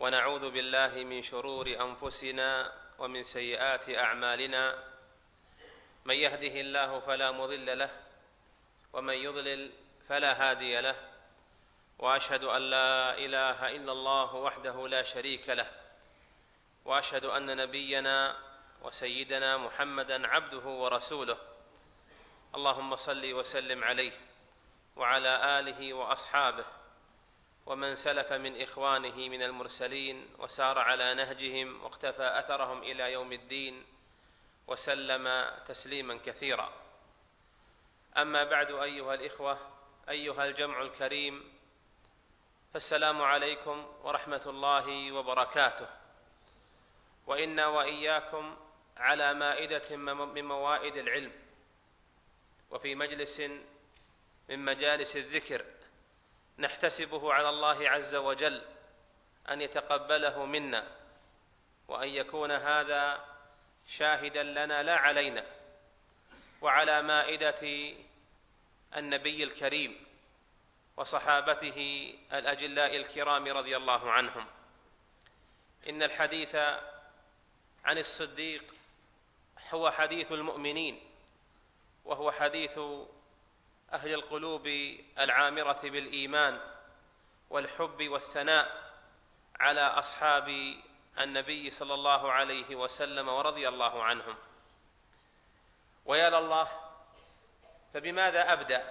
ونعوذ بالله من شرور أنفسنا ومن سيئات أعمالنا، من يهده الله فلا مضل له ومن يضلل فلا هادي له، وأشهد أن لا إله إلا الله وحده لا شريك له، وأشهد أن نبينا وسيدنا محمدا عبده ورسوله، اللهم صل وسلم عليه وعلى آله وأصحابه ومن سلف من إخوانه من المرسلين وسار على نهجهم واقتفى أثرهم إلى يوم الدين وسلم تسليما كثيرا. أما بعد، أيها الإخوة، أيها الجمع الكريم، فالسلام عليكم ورحمة الله وبركاته. وإنا وإياكم على مائدة من موائد العلم، وفي مجلس من مجالس الذكر، نحتسبه على الله عز وجل أن يتقبله منا، وأن يكون هذا شاهدا لنا لا علينا، وعلى مائدة النبي الكريم وصحابته الأجلاء الكرام رضي الله عنهم. إن الحديث عن الصديق هو حديث المؤمنين، وهو حديث أهل القلوب العامرة بالإيمان والحب والثناء على أصحاب النبي صلى الله عليه وسلم ورضي الله عنهم. ويا لله، فبماذا أبدأ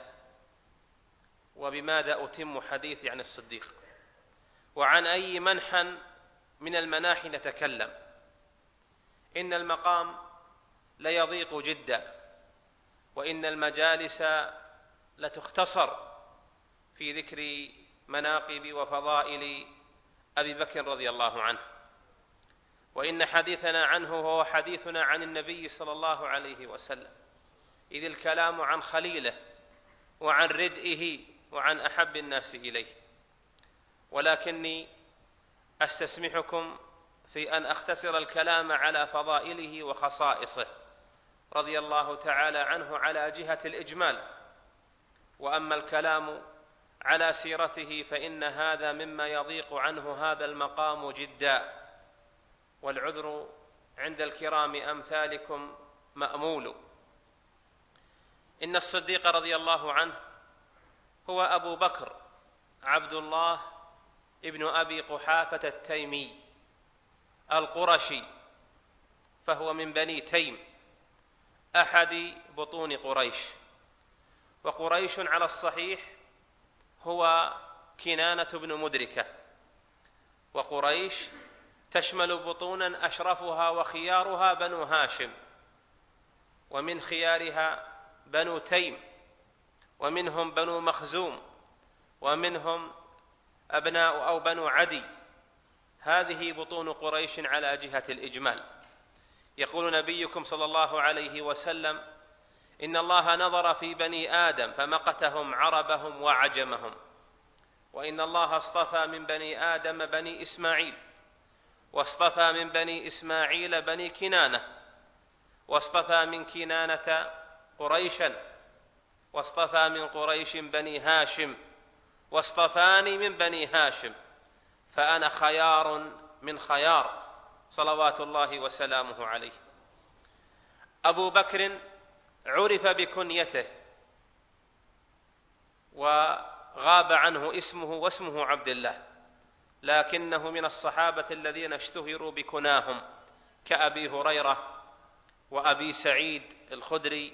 وبماذا أتم حديثي عن الصديق، وعن أي منحى من المناحي نتكلم؟ إن المقام ليضيق جدا، وإن المجالس لتختصر في ذكر مناقب وفضائل أبي بكر رضي الله عنه، وإن حديثنا عنه هو حديثنا عن النبي صلى الله عليه وسلم، إذ الكلام عن خليله وعن ردئه وعن أحب الناس إليه. ولكني أستسمحكم في أن أختصر الكلام على فضائله وخصائصه رضي الله تعالى عنه على جهة الإجمال، وأما الكلام على سيرته فإن هذا مما يضيق عنه هذا المقام جدا، والعذر عند الكرام أمثالكم مأمول. إن الصديق رضي الله عنه هو أبو بكر عبد الله ابن أبي قحافة التيمي القرشي، فهو من بني تيم أحد بطون قريش. وقريش على الصحيح هو كنانة بن مدركة، وقريش تشمل بطونا أشرفها وخيارها بنو هاشم، ومن خيارها بنو تيم، ومنهم بنو مخزوم، ومنهم أبناء أو بنو عدي. هذه بطون قريش على جهة الإجمال. يقول نبيكم صلى الله عليه وسلم: إن الله نظر في بني آدم فمقتهم عربهم وعجمهم، وإن الله اصطفى من بني آدم بني إسماعيل، واصطفى من بني إسماعيل بني كنانة، واصطفى من كنانة قريشا، واصطفى من قريش بني هاشم، واصطفاني من بني هاشم، فأنا خيار من خيار صلوات الله وسلامه عليه. أبو بكر عرف بكنيته وغاب عنه اسمه، واسمه عبد الله، لكنه من الصحابة الذين اشتهروا بكناهم كأبي هريرة وأبي سعيد الخدري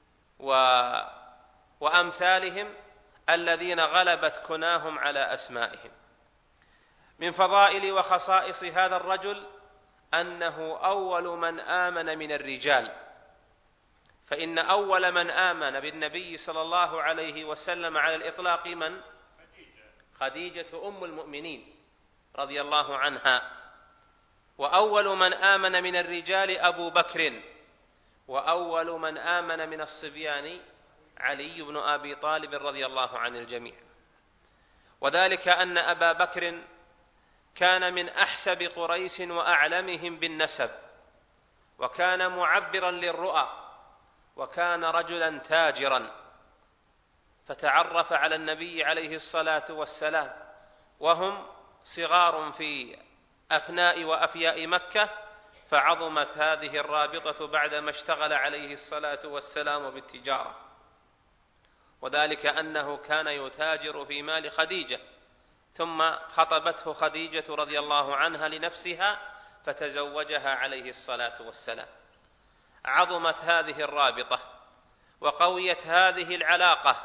وأمثالهم الذين غلبت كناهم على أسمائهم. من فضائل وخصائص هذا الرجل أنه أول من آمن من الرجال، فإن أول من آمن بالنبي صلى الله عليه وسلم على الإطلاق من؟ خديجة أم المؤمنين رضي الله عنها. وأول من آمن من الرجال أبو بكر، وأول من آمن من الصبيان علي بن أبي طالب رضي الله عن الجميع. وذلك أن أبا بكر كان من أحسب قريش وأعلمهم بالنسب، وكان معبرا للرؤى، وكان رجلا تاجرا، فتعرف على النبي عليه الصلاة والسلام وهم صغار في أفناء وأفياء مكة، فعظمت هذه الرابطة بعدما اشتغل عليه الصلاة والسلام بالتجارة، وذلك أنه كان يتاجر في مال خديجة، ثم خطبته خديجة رضي الله عنها لنفسها فتزوجها عليه الصلاة والسلام. عظمت هذه الرابطة وقويت هذه العلاقة،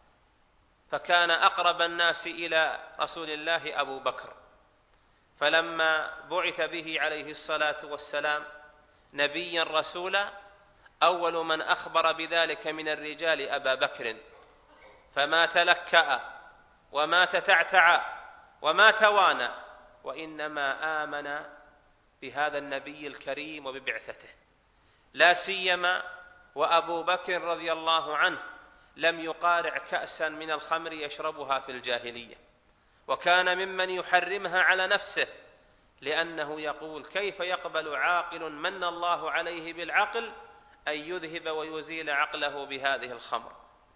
فكان أقرب الناس إلى رسول الله أبو بكر، فلما بعث به عليه الصلاة والسلام نبيا رسولا أول من أخبر بذلك من الرجال أبا بكر، فما تلكأ وما تتعتع وما توانى، وإنما آمن بهذا النبي الكريم وببعثته، لا سيما وأبو بكر رضي الله عنه لم يقارع كأسا من الخمر يشربها في الجاهلية، وكان ممن يحرمها على نفسه، لأنه يقول: كيف يقبل عاقل من الله عليه بالعقل أن يذهب ويزيل عقله بهذه الخمر؟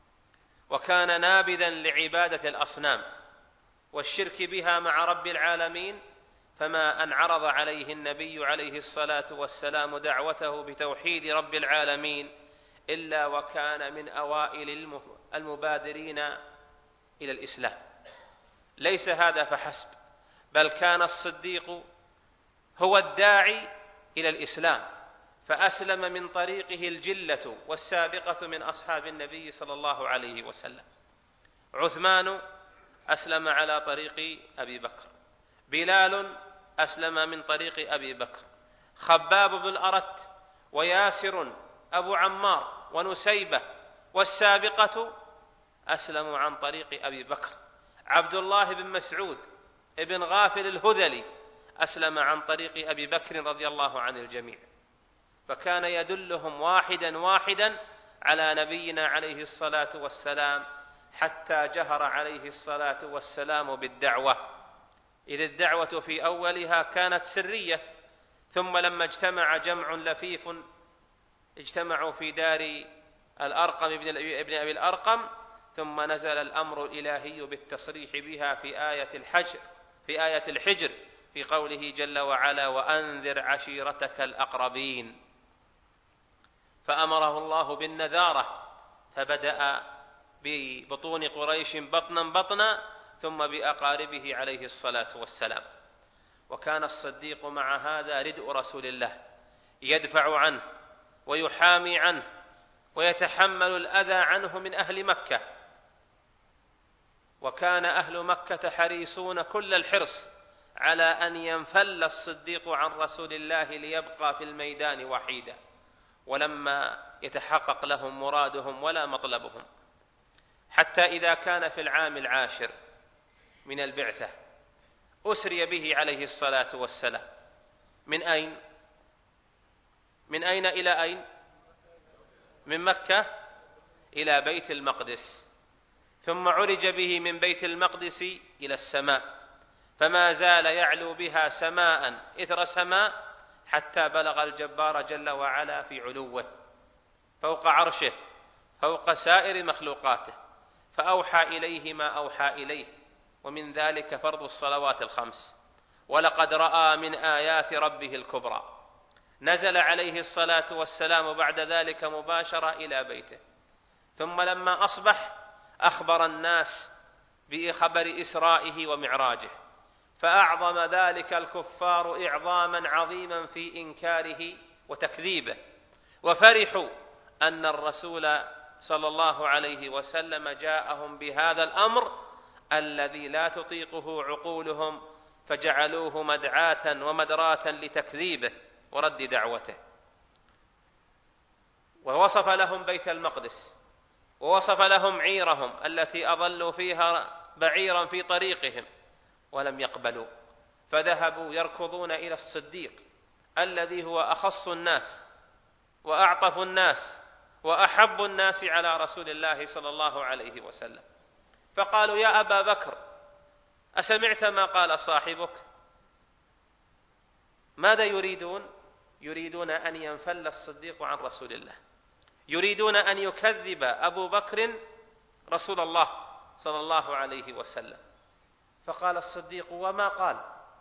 وكان نابذا لعبادة الأصنام والشرك بها مع رب العالمين، فما أن عرض عليه النبي عليه الصلاة والسلام دعوته بتوحيد رب العالمين إلا وكان من أوائل المبادرين إلى الإسلام. ليس هذا فحسب، بل كان الصديق هو الداعي إلى الإسلام، فأسلم من طريقه الجلة والسابقة من أصحاب النبي صلى الله عليه وسلم. عثمان أسلم على طريق أبي بكر، بلال أسلم من طريق أبي بكر، خباب بن الأرت وياسر أبو عمار ونسيبة والسابقة أسلموا عن طريق أبي بكر، عبد الله بن مسعود ابن غافل الهذلي أسلم عن طريق أبي بكر رضي الله عن الجميع، فكان يدلهم واحدا واحدا على نبينا عليه الصلاة والسلام، حتى جهر عليه الصلاة والسلام بالدعوة، إذ الدعوة في أولها كانت سرية، ثم لما اجتمع جمع لفيف اجتمعوا في دار الأرقم ابن أبي الأرقم، ثم نزل الأمر الإلهي بالتصريح بها في آية الحجر في قوله جل وعلا: وأنذر عشيرتك الأقربين، فأمره الله بالنذارة، فبدأ ببطون قريش بطنا بطنا، ثم بأقاربه عليه الصلاة والسلام. وكان الصديق مع هذا ردء رسول الله، يدفع عنه ويحامي عنه ويتحمل الأذى عنه من أهل مكة، وكان أهل مكة حريصون كل الحرص على أن ينفل الصديق عن رسول الله ليبقى في الميدان وحيدا، ولما يتحقق لهم مرادهم ولا مطلبهم، حتى إذا كان في العام 10 من البعثة أسري به عليه الصلاة والسلام. من أين إلى أين؟ من مكة إلى بيت المقدس، ثم عرج به من بيت المقدس إلى السماء، فما زال يعلو بها سماء إثر سماء، حتى بلغ الجبار جل وعلا في علوه فوق عرشه فوق سائر مخلوقاته، فأوحى إليه ما أوحى إليه، ومن ذلك فرض الصلوات الخمس: ولقد رأى من آيات ربه الكبرى. نزل عليه الصلاة والسلام بعد ذلك مباشرة إلى بيته، ثم لما أصبح أخبر الناس بخبر إسرائه ومعراجه، فأعظم ذلك الكفار إعظاما عظيما في إنكاره وتكذيبه، وفرحوا أن الرسول صلى الله عليه وسلم جاءهم بهذا الأمر الذي لا تطيقه عقولهم، فجعلوه مدعاة ومدراة لتكذيبه ورد دعوته. ووصف لهم بيت المقدس، ووصف لهم عيرهم التي أضلوا فيها بعيرا في طريقهم، ولم يقبلوا، فذهبوا يركضون إلى الصديق الذي هو أخص الناس وأعطف الناس وأحب الناس على رسول الله صلى الله عليه وسلم، فقالوا: يا أبا بكر، أسمعت ما قال صاحبك؟ ماذا يريدون؟ يريدون أن ينفل الصديق عن رسول الله، يريدون أن يكذب أبو بكر رسول الله صلى الله عليه وسلم. فقال الصديق: وما قال؟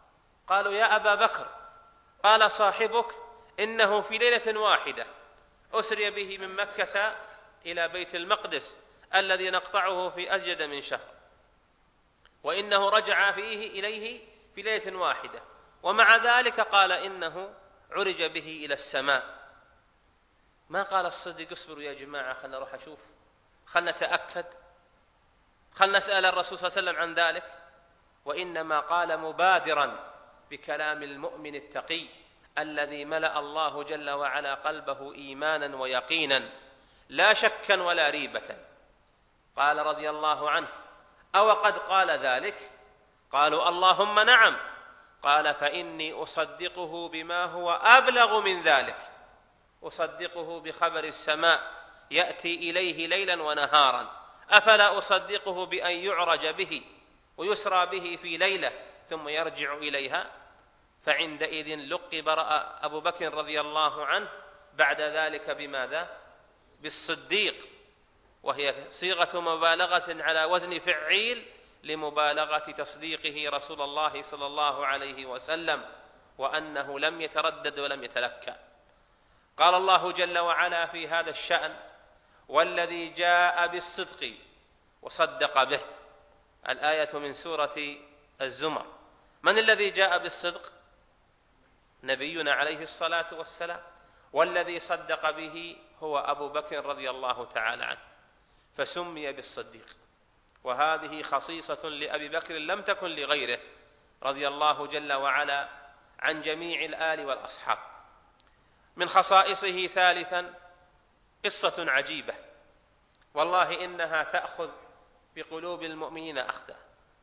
قالوا يا أبا بكر، قال صاحبك إنه في ليلة واحدة أسري به من مكة إلى بيت المقدس الذي نقطعه في أزيد من شهر، وإنه رجع فيه إليه في ليلة واحدة، ومع ذلك قال إنه عرج به إلى السماء. ما قال الصديق اصبروا يا جماعة خلنا نروح أشوف، خلنا نتأكد، خلنا نسأل الرسول صلى الله عليه وسلم عن ذلك، وإنما قال مبادرا بكلام المؤمن التقي الذي ملأ الله جل وعلا قلبه إيمانا ويقينا لا شكا ولا ريبة. قال رضي الله عنه: أو قد قال ذلك؟ قالوا اللهم نعم. قال: فإني أصدقه بما هو أبلغ من ذلك، أصدقه بخبر السماء يأتي إليه ليلا ونهارا، أفلا أصدقه بأن يعرج به ويسرى به في ليلة ثم يرجع إليها؟ فعندئذ لقب أبو بكر رضي الله عنه بعد ذلك بماذا؟ بالصديق، وهي صيغة مبالغة على وزن فعيل لمبالغة تصديقه رسول الله صلى الله عليه وسلم، وأنه لم يتردد ولم يتلكأ. قال الله جل وعلا في هذا الشأن: والذي جاء بالصدق وصدق به. الآية من سورة الزمر. من الذي جاء بالصدق؟ نبينا عليه الصلاة والسلام، والذي صدق به هو أبو بكر رضي الله تعالى عنه، فسمي بالصديق. وهذه خصيصة لأبي بكر لم تكن لغيره رضي الله جل وعلا عن جميع الآل والأصحاب. من خصائصه ثالثا قصة عجيبة، والله إنها تأخذ بقلوب المؤمنين أخذا،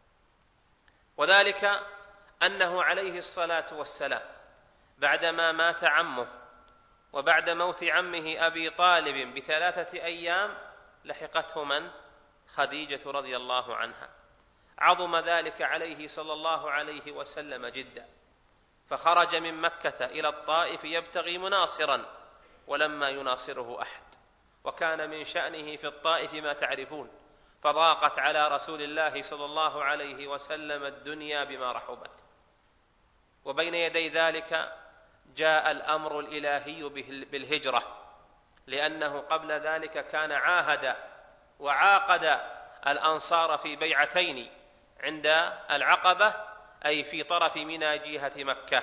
وذلك أنه عليه الصلاة والسلام بعدما مات عمه وبعد موت عمه أبي طالب ب3 أيام لحقته من؟ خديجة رضي الله عنها. عظم ذلك عليه صلى الله عليه وسلم جدا، فخرج من مكة إلى الطائف يبتغي مناصرا ولما يناصره أحد، وكان من شأنه في الطائف ما تعرفون، فضاقت على رسول الله صلى الله عليه وسلم الدنيا بما رحبت. وبين يدي ذلك جاء الأمر الإلهي بالهجرة، لأنه قبل ذلك كان عاهد وعاقد الأنصار في بيعتين عند العقبة، أي في طرف منى جهة مكة.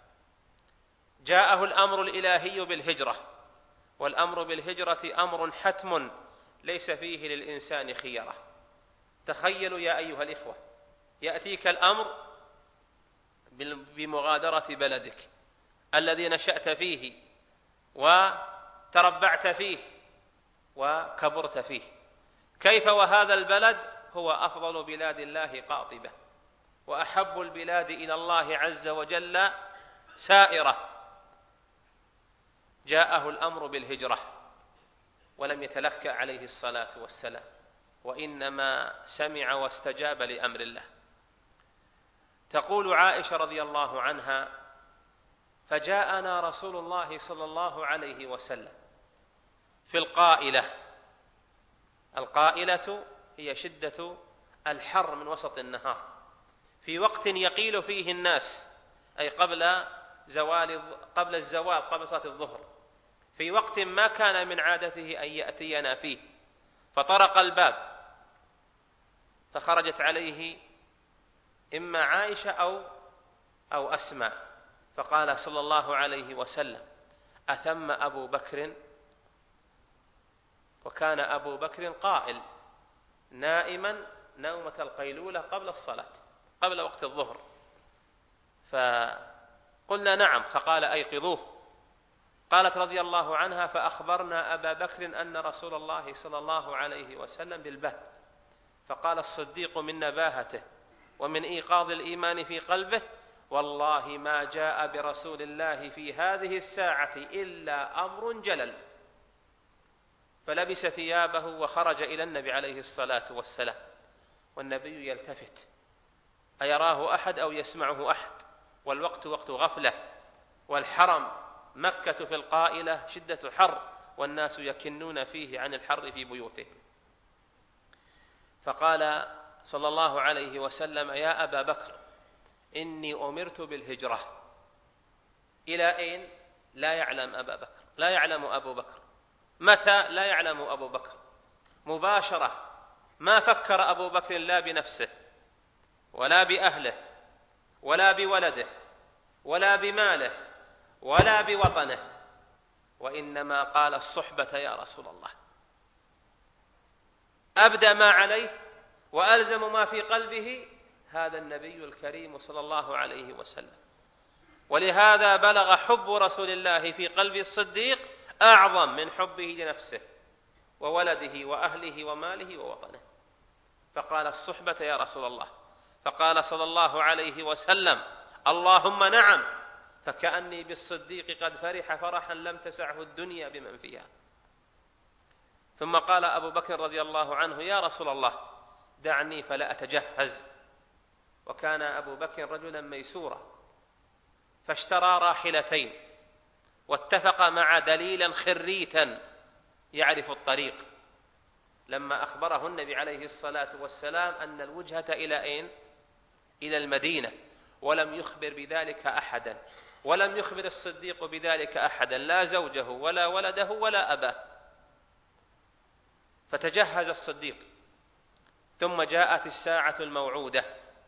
جاءه الأمر الإلهي بالهجرة، والأمر بالهجرة أمر حتم ليس فيه للإنسان خيرة. تخيلوا يا أيها الإخوة، يأتيك الأمر بمغادرة بلدك الذي نشأت فيه وتربعت فيه وكبرت فيه، كيف وهذا البلد هو أفضل بلاد الله قاطبة وأحب البلاد إلى الله عز وجل سائرة. جاءه الأمر بالهجرة ولم يتلكأ عليه الصلاة والسلام، وإنما سمع واستجاب لأمر الله. تقول عائشة رضي الله عنها: فجاءنا رسول الله صلى الله عليه وسلم في القائلة. القائلة هي شدة الحر من وسط النهار، في وقت يقيل فيه الناس، أي قبل الزوال، قبل صلاة الظهر، في وقت ما كان من عادته أن يأتينا فيه. فطرق الباب فخرجت عليه إما عائشة أو أسماء، فقال صلى الله عليه وسلم: أثم أبو بكر؟ وكان أبو بكر قائل نائما نومة القيلولة قبل الصلاة، قبل وقت الظهر. فقلنا نعم، فقال: أيقظوه. قالت رضي الله عنها: فأخبرنا أبا بكر أن رسول الله صلى الله عليه وسلم بالبهت، فقال الصديق من نباهته ومن إيقاظ الإيمان في قلبه: والله ما جاء برسول الله في هذه الساعة إلا أمر جلل. فلبس ثيابه وخرج إلى النبي عليه الصلاة والسلام، والنبي يلتفت أيراه أحد أو يسمعه أحد، والوقت وقت غفلة، والحرم مكة في القائلة شدة حر، والناس يكنون فيه عن الحر في بيوتهم. فقال صلى الله عليه وسلم: يا أبا بكر، إني أمرت بالهجرة. إلى أين؟ لا يعلم أبو بكر. متى؟ لا يعلم أبو بكر. مباشرة، ما فكر أبو بكر لا بنفسه ولا بأهله ولا بولده ولا بماله ولا بوطنه، وإنما قال الصحبة يا رسول الله. أبدى ما عليه وألزم ما في قلبه هذا النبي الكريم صلى الله عليه وسلم. ولهذا بلغ حب رسول الله في قلب الصديق أعظم من حبه لنفسه وولده وأهله وماله ووطنه، فقال الصحبة يا رسول الله. فقال صلى الله عليه وسلم: اللهم نعم، فكأني بالصديق قد فرح فرحا لم تسعه الدنيا بمن فيها. ثم قال أبو بكر رضي الله عنه: يا رسول الله دعني فلا أتجهز. وكان أبو بكر رجلا ميسورا، فاشترى راحلتين واتفق مع دليلا خريتا يعرف الطريق، لما أخبره النبي عليه الصلاة والسلام أن الوجهة إلى أين؟ إلى المدينة، ولم يخبر بذلك أحدا، ولم يخبر الصديق بذلك أحدا، لا زوجه ولا ولده ولا أباه. فتجهز الصديق، ثم جاءت الساعة الموعودة،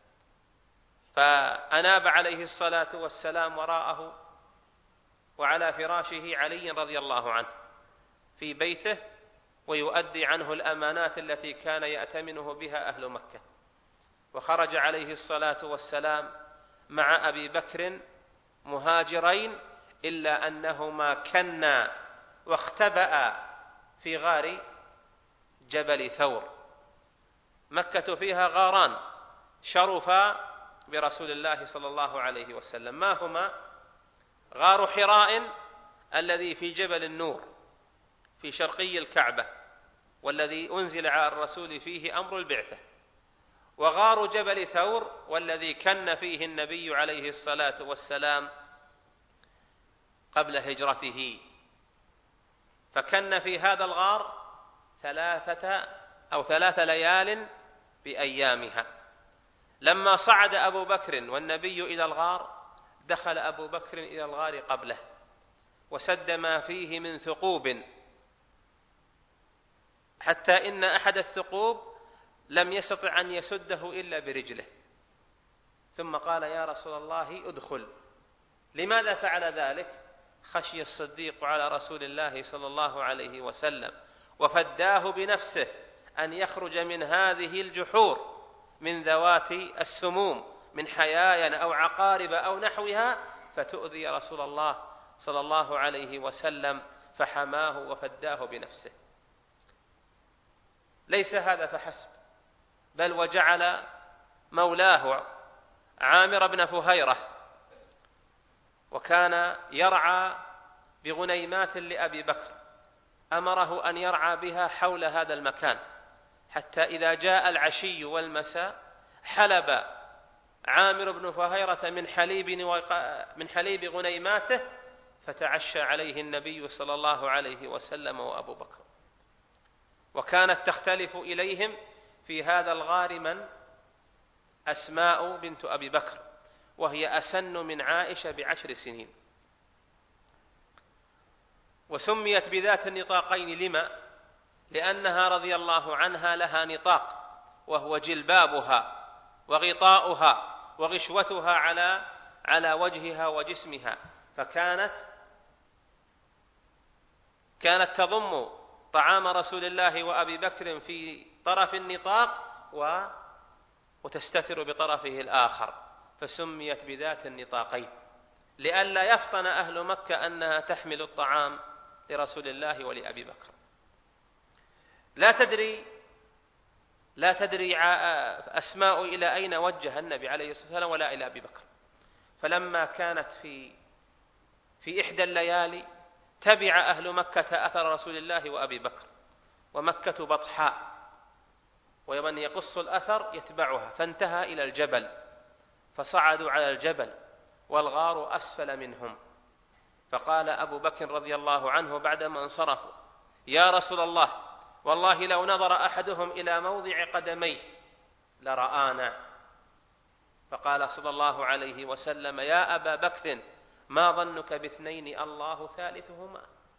فأناب عليه الصلاة والسلام وراءه وعلى فراشه علي رضي الله عنه في بيته، ويؤدي عنه الأمانات التي كان يأتمنه بها أهل مكة. وخرج عليه الصلاة والسلام مع أبي بكر مهاجرين، إلا أنهما كنا واختبأ في غار جبل ثور. مكة فيها غاران شرفا برسول الله صلى الله عليه وسلم، ما هما؟ غار حراء الذي في جبل النور في شرقي الكعبة، والذي أنزل على الرسول فيه أمر البعثة، وغار جبل ثور والذي كن فيه النبي عليه الصلاة والسلام قبل هجرته. فكن في هذا الغار 3 ليال بأيامها. لما صعد أبو بكر والنبي إلى الغار، دخل أبو بكر إلى الغار قبله وسد ما فيه من ثقوب، حتى إن أحد الثقوب لم يستطع أن يسده إلا برجله. ثم قال: يا رسول الله ادخل. لماذا فعل ذلك؟ خشي الصديق على رسول الله صلى الله عليه وسلم، وفداه بنفسه أن يخرج من هذه الجحور من ذوات السموم من حيايا أو عقارب أو نحوها، فتؤذي رسول الله صلى الله عليه وسلم، فحماه وفداه بنفسه. ليس هذا فحسب، بل وجعل مولاه عامر بن فهيرة، وكان يرعى بغنيمات لأبي بكر، أمره أن يرعى بها حول هذا المكان، حتى إذا جاء العشي والمساء حلب عامر بن فهيرة من حليب غنيماته، فتعشى عليه النبي صلى الله عليه وسلم وأبو بكر. وكانت تختلف إليهم في هذا الغار من؟ أسماء بنت أبي بكر، وهي أسن من عائشة ب10 سنين. وسميت بذات النطاقين لما؟ لأنها رضي الله عنها لها نطاق، وهو جلبابها وغطاؤها وغشوتها على وجهها وجسمها، فكانت تضم طعام رسول الله وأبي بكر في طرف النطاق وتستتر بطرفه الآخر، فسميت بذات النطاقين لئلا يفطن أهل مكة أنها تحمل الطعام لرسول الله ولأبي بكر. لا تدري أسماء إلى أين وجه النبي عليه الصلاة والسلام ولا إلى أبي بكر. فلما كانت في إحدى الليالي تبع أهل مكة أثر رسول الله وأبي بكر، ومكة بطحاء، ومن يقص الأثر يتبعها، فانتهى إلى الجبل، فصعدوا على الجبل والغار أسفل منهم. فقال أبو بكر رضي الله عنه بعدما انصرفوا: يا رسول الله، والله لو نظر أحدهم إلى موضع قدميه لرآنا. فقال صلى الله عليه وسلم: يا أبا بكر ما ظنك باثنين الله ثالثهما؟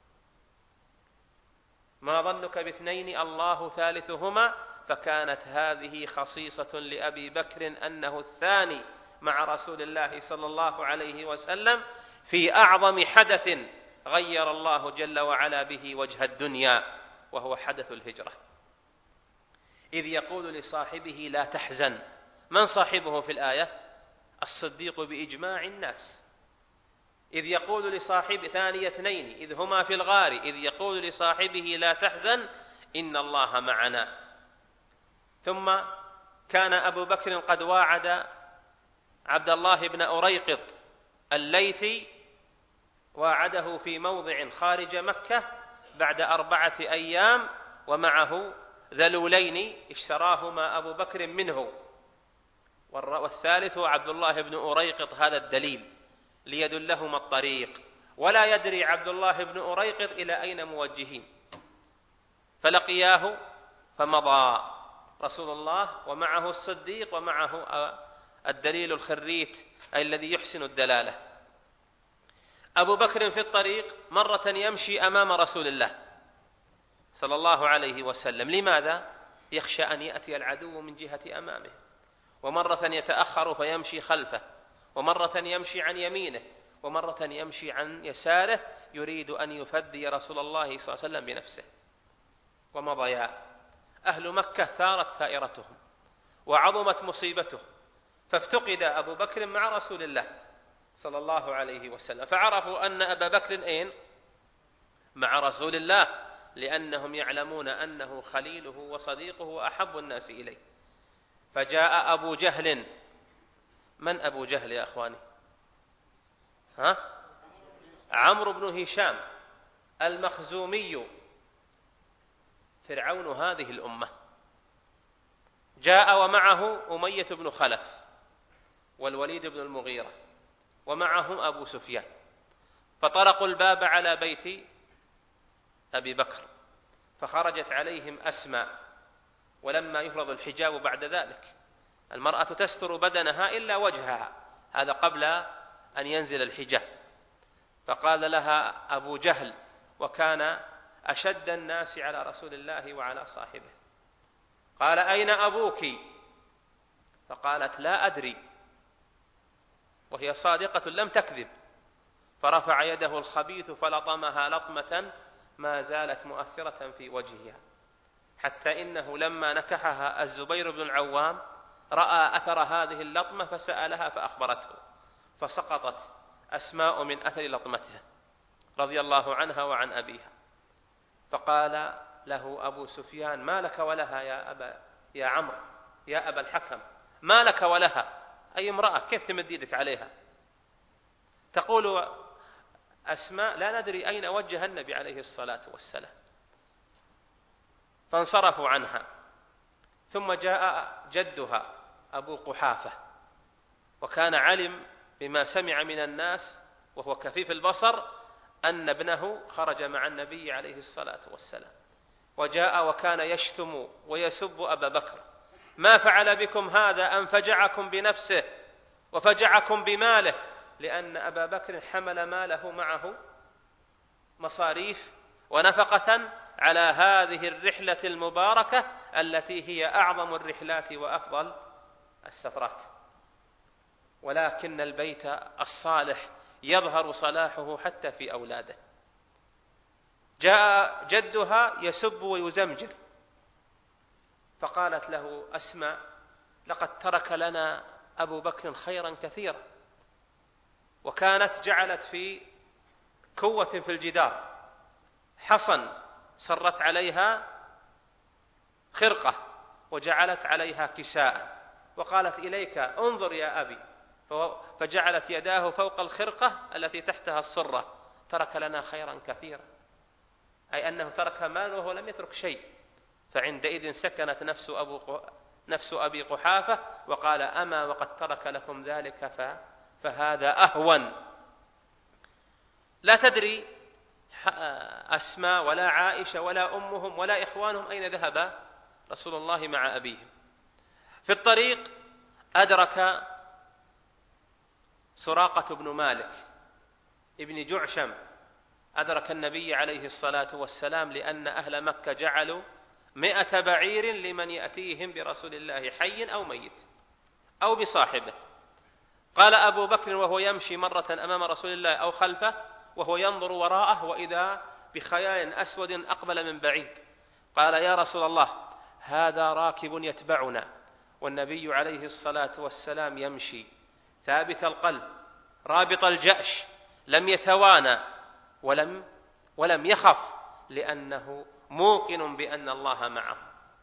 ما ظنك باثنين الله ثالثهما؟ فكانت هذه خصيصة لأبي بكر أنه الثاني مع رسول الله صلى الله عليه وسلم في أعظم حدث غير الله جل وعلا به وجه الدنيا، وهو حدث الهجرة. إذ يقول لصاحبه: لا تحزن. من صاحبه في الآية؟ الصديق بإجماع الناس. إذ يقول لصاحب ثاني اثنين إذ هما في الغار إذ يقول لصاحبه: لا تحزن إن الله معنا. ثم كان أبو بكر قد واعد عبد الله بن أريقط الليثي، واعده في موضع خارج مكة بعد 4 أيام، ومعه ذلولين اشتراهما أبو بكر منه، والثالث عبد الله بن أريقط هذا الدليل ليدلهما الطريق، ولا يدري عبد الله بن أريقط إلى أين موجهين، فلقياه فمضى رسول الله ومعه الصديق ومعه الدليل الخريت أي الذي يحسن الدلالة. أبو بكر في الطريق مرة يمشي أمام رسول الله صلى الله عليه وسلم. لماذا؟ يخشى أن يأتي العدو من جهة أمامه، ومرة يتأخر فيمشي خلفه، ومرة يمشي عن يمينه، ومرة يمشي عن يساره، يريد أن يفدي رسول الله صلى الله عليه وسلم بنفسه. ومضيا. أهل مكة ثارت ثائرتهم وعظمت مصيبته، فافتقد أبو بكر مع رسول الله صلى الله عليه وسلم، فعرفوا أن أبا بكر أين؟ مع رسول الله، لأنهم يعلمون أنه خليله وصديقه وأحب الناس إليه. فجاء أبو جهل. من أبو جهل يا أخواني؟ عمرو بن هشام المخزومي، فرعون هذه الأمة. جاء ومعه أمية بن خلف والوليد بن المغيرة، ومعهم أبو سفيان، فطرقوا الباب على بيت أبي بكر، فخرجت عليهم أسماء. ولما يفرض الحجاب بعد ذلك المرأة تستر بدنها إلا وجهها، هذا قبل أن ينزل الحجاب. فقال لها أبو جهل، وكان أشد الناس على رسول الله وعلى صاحبه، قال: أين أبوك؟ فقالت: لا أدري، وهي صادقة لم تكذب. فرفع يده الخبيث فلطمها لطمة ما زالت مؤثرة في وجهها، حتى إنه لما نكحها الزبير بن العوام رأى أثر هذه اللطمة فسألها فأخبرته، فسقطت أسماء من أثر لطمتها رضي الله عنها وعن أبيها. فقال له أبو سفيان: ما لك ولها يا عمرو يا أبا الحكم، ما لك ولها؟ أي امرأة كيف تمد يدك عليها؟ تقول أسماء: لا ندري أين وجه النبي عليه الصلاة والسلام. فانصرفوا عنها. ثم جاء جدها أبو قحافة، وكان علم بما سمع من الناس وهو كفيف البصر أن ابنه خرج مع النبي عليه الصلاة والسلام، وجاء وكان يشتم ويسب أبا بكر: ما فعل بكم هذا أن فجعكم بنفسه وفجعكم بماله، لأن أبا بكر حمل ماله معه مصاريف ونفقة على هذه الرحلة المباركة التي هي أعظم الرحلات وأفضل السفرات. ولكن البيت الصالح يظهر صلاحه حتى في أولاده. جاء جدها يسب ويزمجر، فقالت له أسماء: لقد ترك لنا أبو بكر خيرا كثيرا. وكانت جعلت في كوة في الجدار حصن سرت عليها خرقة وجعلت عليها كساء، وقالت: إليك انظر يا أبي، فجعلت يداه فوق الخرقة التي تحتها الصرة. ترك لنا خيرا كثيرا، أي أنه ترك ماله ولم يترك شيء. فعندئذ سكنت نفس أبي قحافة وقال: أما وقد ترك لكم ذلك فهذا أهون. لا تدري أسماء ولا عائشة ولا أمهم ولا إخوانهم أين ذهب رسول الله مع أبيهم. في الطريق أدرك سراقة بن مالك ابن جعشم أدرك النبي عليه الصلاة والسلام لأن أهل مكة جعلوا 100 بعير لمن يأتيهم برسول الله حي أو ميت أو بصاحبه. قال أبو بكر وهو يمشي مرة أمام رسول الله أو خلفه وهو ينظر وراءه وإذا بخيال أسود أقبل من بعيد، قال يا رسول الله هذا راكب يتبعنا، والنبي عليه الصلاة والسلام يمشي ثابت القلب رابط الجأش، لم يتوانى ولم يخف، لأنه موقن بأن الله معه،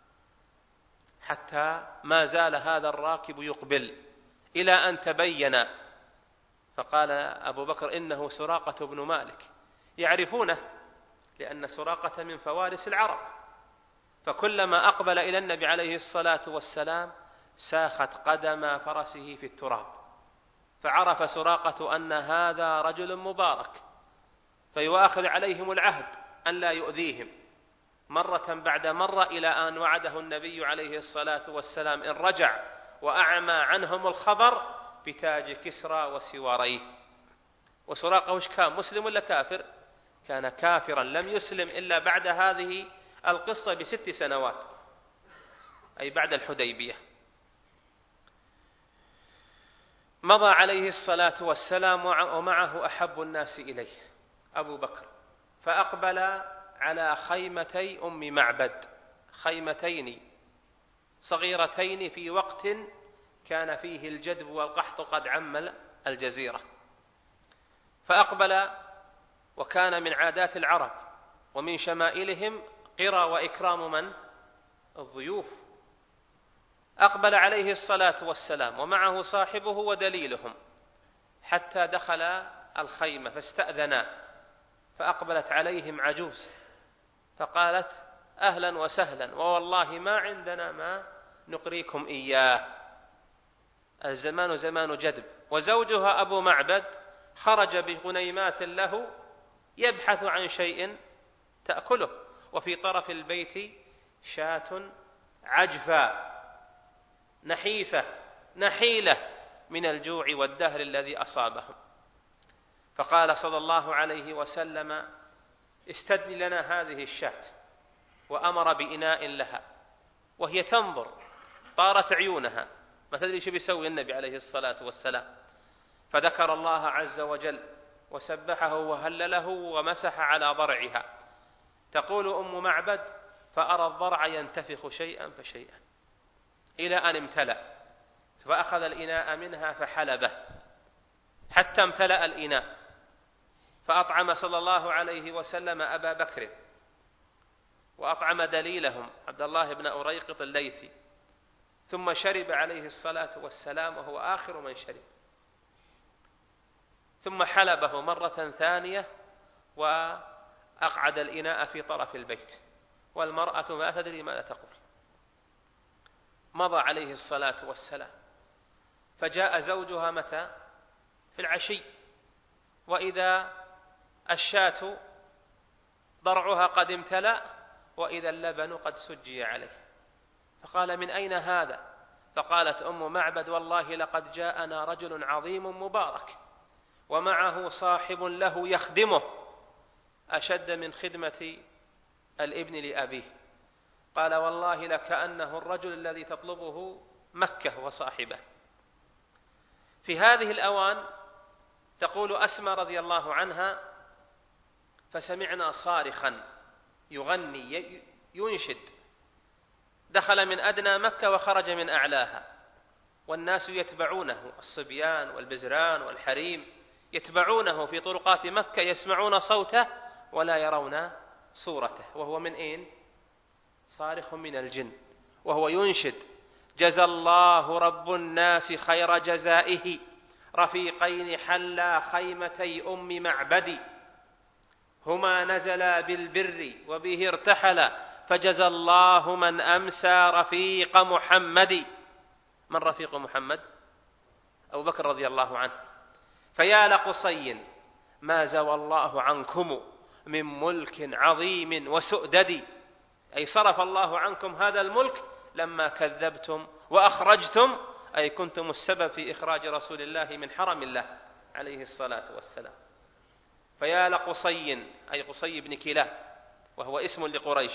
حتى ما زال هذا الراكب يقبل إلى أن تبين. فقال أبو بكر إنه سراقة بن مالك، يعرفونه لأن سراقة من فوارس العرب، فكلما أقبل إلى النبي عليه الصلاة والسلام ساخت قدم فرسه في التراب، فعرف سراقة أن هذا رجل مبارك، فيؤاخذ عليهم العهد أن لا يؤذيهم مرة بعد مرة، إلى أن وعده النبي عليه الصلاة والسلام إن رجع وأعمى عنهم الخبر بتاج كسرى وسواريه. وسراقة وش كان، مسلم ولا كافر؟ كان كافرا، لم يسلم إلا بعد هذه القصة ب6 سنوات، أي بعد الحديبية. مضى عليه الصلاة والسلام ومعه أحب الناس إليه أبو بكر، فأقبل على خيمتي أم معبد، خيمتين صغيرتين في وقت كان فيه الجدب والقحط قد عم الجزيرة. فأقبل، وكان من عادات العرب ومن شمائلهم قرى وإكرام من؟ الضيوف. أقبل عليه الصلاة والسلام ومعه صاحبه ودليلهم حتى دخل الخيمة فاستأذنا، فأقبلت عليهم عجوز فقالت أهلا وسهلا، ووالله ما عندنا ما نقريكم إياه، الزمان زمان جدب. وزوجها أبو معبد خرج بغنيمات له يبحث عن شيء تأكله، وفي طرف البيت شاة عجفة نحيفة نحيلة من الجوع والدهر الذي أصابهم. فقال صلى الله عليه وسلم استدن لنا هذه الشاة، وأمر بإناء لها وهي تنظر، طارت عيونها ما تدري شو بيسوي النبي عليه الصلاة والسلام، فذكر الله عز وجل وسبحه وهلله ومسح على ضرعها. تقول أم معبد فأرى الضرع ينتفخ شيئا فشيئا إلى أن امتلأ، فأخذ الإناء منها فحلبه حتى امتلأ الإناء، فأطعم صلى الله عليه وسلم أبا بكر وأطعم دليلهم عبد الله بن أريقط الليثي، ثم شرب عليه الصلاة والسلام وهو آخر من شرب، ثم حلبه مرة ثانية وأقعد الإناء في طرف البيت، والمرأة ما تدري ماذا تقول. مضى عليه الصلاة والسلام، فجاء زوجها متى؟ في العشي، وإذا الشاة ضرعها قد امتلأ وإذا اللبن قد سجي عليه، فقال من أين هذا؟ فقالت أم معبد والله لقد جاءنا رجل عظيم مبارك ومعه صاحب له يخدمه أشد من خدمة الابن لأبيه. قال والله لكأنه الرجل الذي تطلبه مكة وصاحبه. في هذه الأوان تقول أسماء رضي الله عنها فسمعنا صارخا يغني ينشد، دخل من أدنى مكة وخرج من أعلاها، والناس يتبعونه، الصبيان والبزران والحريم يتبعونه في طرقات مكة، يسمعون صوته ولا يرون صورته، وهو من أين؟ صارخ من الجن، وهو ينشد جزى الله رب الناس خير جزائه رفيقين حلا خيمتي أم معبد هما نزلا بالبر وبه ارتحلا فجزى الله من أمسى رفيق محمد. من رفيق محمد؟ أبو بكر رضي الله عنه. فيا لقصي ما زوى الله عنكم من ملك عظيم وسؤدد، أي صرف الله عنكم هذا الملك لما كذبتم وأخرجتم أي كنتم السبب في إخراج رسول الله من حرم الله عليه الصلاة والسلام. فيا لقصي، أي قصي بن كلاب وهو اسم لقريش،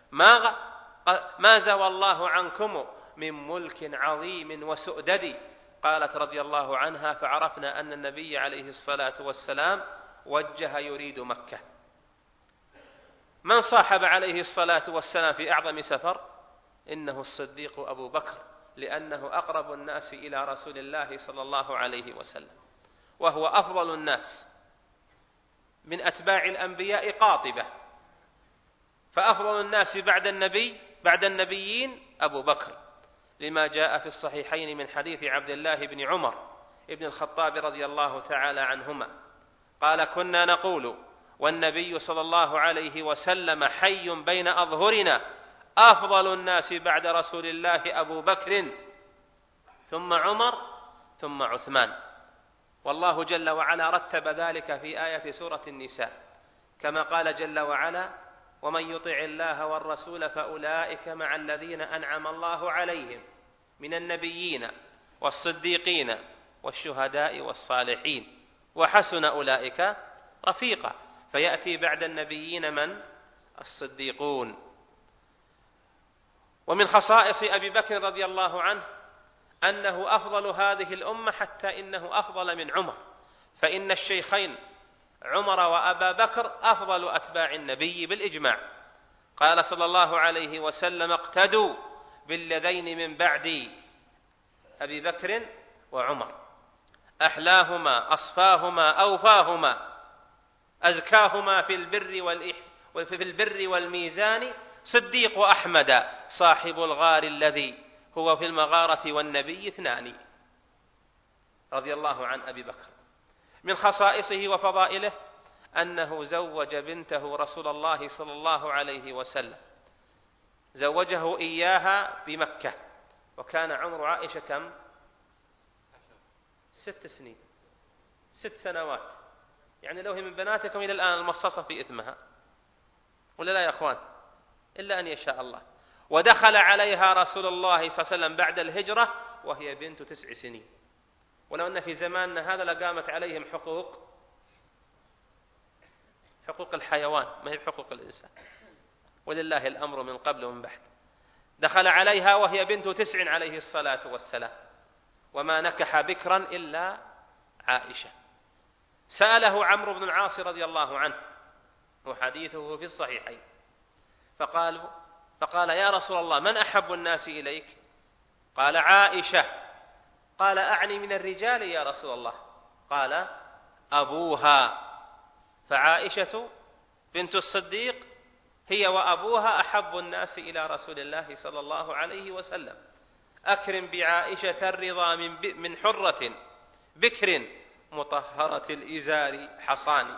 ما زوى الله عنكم من ملك عظيم وسؤدد. قالت رضي الله عنها: فعرفنا أن النبي عليه الصلاة والسلام وجه يريد مكة. من صاحب عليه الصلاة والسلام في أعظم سفر؟ إنه الصديق أبو بكر، لأنه أقرب الناس إلى رسول الله صلى الله عليه وسلم، وهو أفضل الناس من أتباع الأنبياء قاطبة، فأفضل الناس بعد النبيين أبو بكر، لما جاء في الصحيحين من حديث عبد الله بن عمر ابن الخطاب رضي الله تعالى عنهما قال: كنا نقول والنبي صلى الله عليه وسلم حي بين أظهرنا: أفضل الناس بعد رسول الله أبو بكر، ثم عمر، ثم عثمان. والله جل وعلا رتب ذلك في آية سورة النساء، كما قال جل وعلا: ومن يطع الله والرسول فأولئك مع الذين أنعم الله عليهم من النبيين والصديقين والشهداء والصالحين وحسن أولئك رفيقا. فيأتي بعد النبيين من؟ الصديقون. ومن خصائص أبي بكر رضي الله عنه أنه أفضل هذه الأمة، حتى إنه أفضل من عمر، فإن الشيخين عمر وأبا بكر أفضل أتباع النبي بالإجماع. قال صلى الله عليه وسلم: اقتدوا بالذين من بعدي أبي بكر وعمر، أحلاهما أصفاهما أوفاهما أزكاهما في البر والميزان صديق أحمد صاحب الغار الذي هو في المغارة والنبي اثنان. رضي الله عن أبي بكر. من خصائصه وفضائله أنه زوج بنته رسول الله صلى الله عليه وسلم، زوجه إياها بمكة، وكان عمر عائشة كم؟ 6 سنين، 6 سنوات. يعني لو هي من بناتكم إلى الآن المصاصة في إثمها، ولا لا يا أخوان؟ إلا أن يشاء الله. ودخل عليها رسول الله صلى الله عليه وسلم بعد الهجرة وهي بنت 9 سنين. ولو أن في زماننا هذا لقامت عليهم حقوق الحيوان، ما هي بحقوق الإنسان، ولله الأمر من قبل ومن بعد. دخل عليها وهي بنت 9 عليه الصلاة والسلام، وما نكح بكرا إلا عائشة. سأله عمرو بن العاص رضي الله عنه، وحديثه في الصحيحين، فقال: يا رسول الله، من أحب الناس إليك؟ قال: عائشة. قال: أعني من الرجال يا رسول الله؟ قال: أبوها. فعائشة بنت الصديق هي وأبوها أحب الناس إلى رسول الله صلى الله عليه وسلم. أكرم بعائشة الرضا من حرة بكر مطهرة الإزار حصان.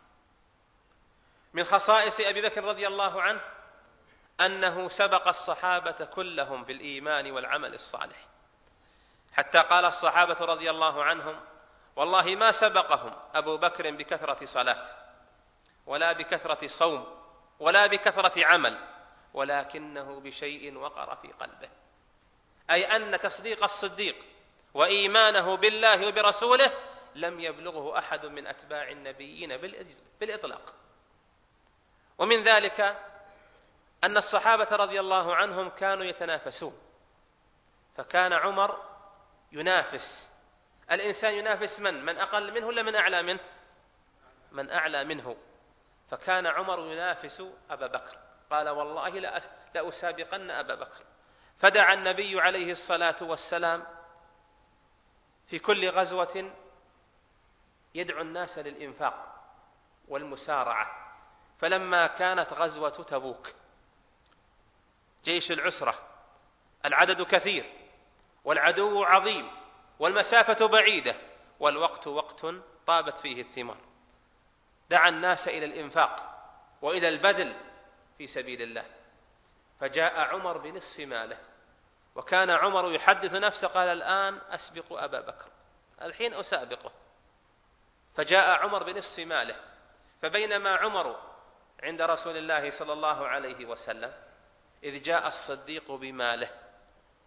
من خصائص أبي بكر رضي الله عنه أنه سبق الصحابة كلهم بالإيمان والعمل الصالح، حتى قال الصحابة رضي الله عنهم: والله ما سبقهم أبو بكر بكثرة صلاة، ولا بكثرة صوم، ولا بكثرة عمل، ولكنه بشيء وقر في قلبه، أي أن تصديق الصديق وإيمانه بالله وبرسوله لم يبلغه أحد من أتباع النبيين بالإطلاق. ومن ذلك أن الصحابة رضي الله عنهم كانوا يتنافسون، فكان عمر ينافس. الإنسان ينافس من أقل منه ولا من أعلى منه؟ من أعلى منه. فكان عمر ينافس أبا بكر، قال: والله لأسابقن أبا بكر. فدعا النبي عليه الصلاة والسلام في كل غزوة يدعو الناس للإنفاق والمسارعة. فلما كانت غزوة تبوك جيش العسرة، العدد كثير والعدو عظيم والمسافة بعيدة والوقت وقت طابت فيه الثمار، دعا الناس إلى الإنفاق وإلى البذل في سبيل الله. فجاء عمر بنصف ماله، وكان عمر يحدث نفسه قال: الآن أسبق أبا بكر، الحين أسابقه. فجاء عمر بنصف ماله. فبينما عمر عند رسول الله صلى الله عليه وسلم إذ جاء الصديق بماله،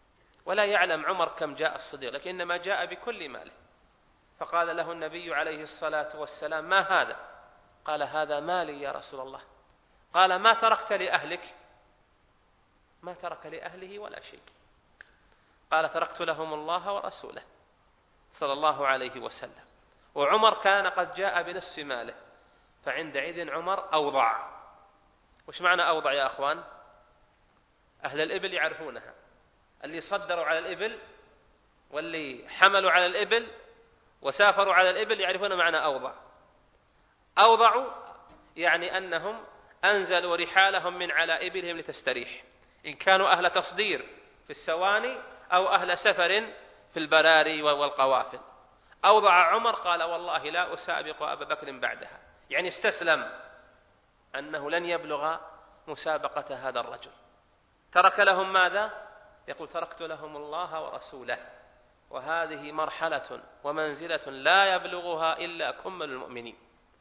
ولا يعلم عمر كم جاء الصديق، لكن إنما جاء بكل ماله. فقال له النبي عليه الصلاة والسلام: ما هذا؟ قال: هذا مالي يا رسول الله. قال: ما تركت لأهلك؟ ما ترك لأهله ولا شيء. قال: تركت لهم الله ورسوله صلى الله عليه وسلم. وعمر كان قد جاء بنصف ماله، فعندئذ عمر أوضع. وش معنى أوضع يا أخوان؟ أهل الإبل يعرفونها، اللي صدروا على الإبل واللي حملوا على الإبل وسافروا على الإبل يعرفون معنى أوضع. أوضعوا يعني أنهم أنزلوا رحالهم من على إبلهم لتستريح، إن كانوا أهل تصدير في السواني أو أهل سفر في البراري والقوافل. أوضع عمر، قال: والله لا أسابق أبا بكر بعدها، يعني استسلم أنه لن يبلغ مسابقة هذا الرجل. ترك لهم ماذا؟ يقول: تركت لهم الله ورسوله، وهذه مرحلة ومنزلة لا يبلغها إلا كمل المؤمنين.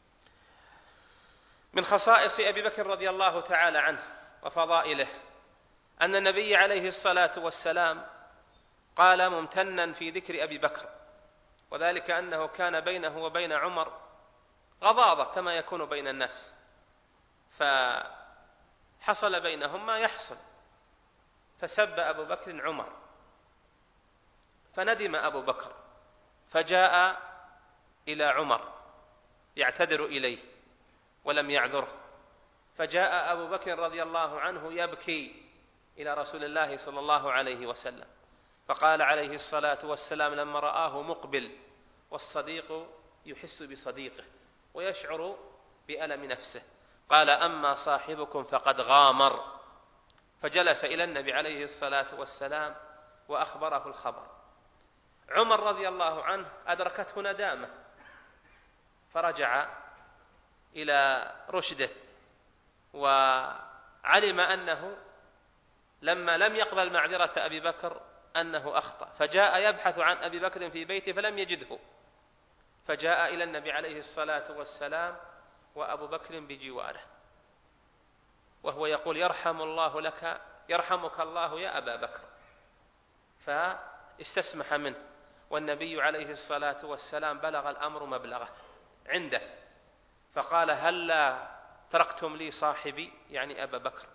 من خصائص أبي بكر رضي الله تعالى عنه وفضائله أن النبي عليه الصلاة والسلام قال ممتنا في ذكر أبي بكر، وذلك أنه كان بينه وبين عمر غضاضة كما يكون بين الناس، فحصل بينهم ما يحصل، فسب أبو بكر عمر، فندم أبو بكر فجاء إلى عمر يعتذر إليه ولم يعذره، فجاء أبو بكر رضي الله عنه يبكي إلى رسول الله صلى الله عليه وسلم، فقال عليه الصلاة والسلام لما رآه مقبل والصديق يحس بصديقه ويشعر بألم نفسه، قال: أما صاحبكم فقد غامر. فجلس إلى النبي عليه الصلاة والسلام وأخبره الخبر. عمر رضي الله عنه أدركته ندامة، فرجع إلى رشده، وعلم أنه لما لم يقبل معذرة أبي بكر أنه أخطأ، فجاء يبحث عن أبي بكر في بيته فلم يجده، فجاء إلى النبي عليه الصلاة والسلام وأبو بكر بجواره، وهو يقول: يرحمك الله يا أبا بكر. فاستسمح منه، والنبي عليه الصلاة والسلام بلغ الأمر مبلغه عنده، فقال: هلا تركتم لي صاحبي، يعني أبا بكر،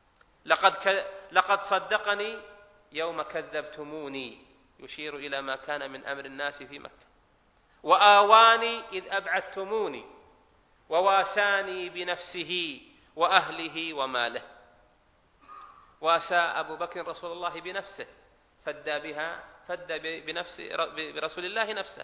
لقد صدقني يوم كذبتموني، يشير إلى ما كان من أمر الناس في مكة، وآواني إذ أبعدتموني، وواساني بنفسه وأهله وماله. واسى أبو بكر رسول الله بنفسه، فدى برسول الله نفسه،